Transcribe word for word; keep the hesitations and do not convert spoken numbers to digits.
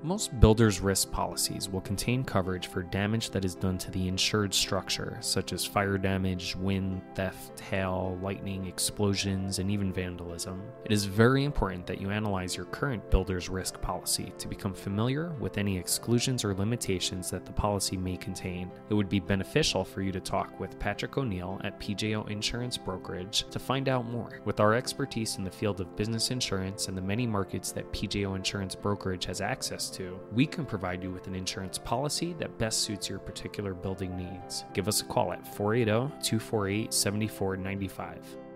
Most builder's risk policies will contain coverage for damage that is done to the insured structure, such as fire damage, wind, theft, hail, lightning, explosions, and even vandalism. It is very important that you analyze your current builder's risk policy to become familiar with any exclusions or limitations that the policy may contain. It would be beneficial for you to talk with Patrick O'Neill at P J O Insurance Brokerage to find out more. With our expertise in the field of business insurance and the many markets that P J O Insurance Brokerage has access to, we can provide you with an insurance policy that best suits your particular building needs. Give us a call at four eight zero, two four eight, seven four nine five.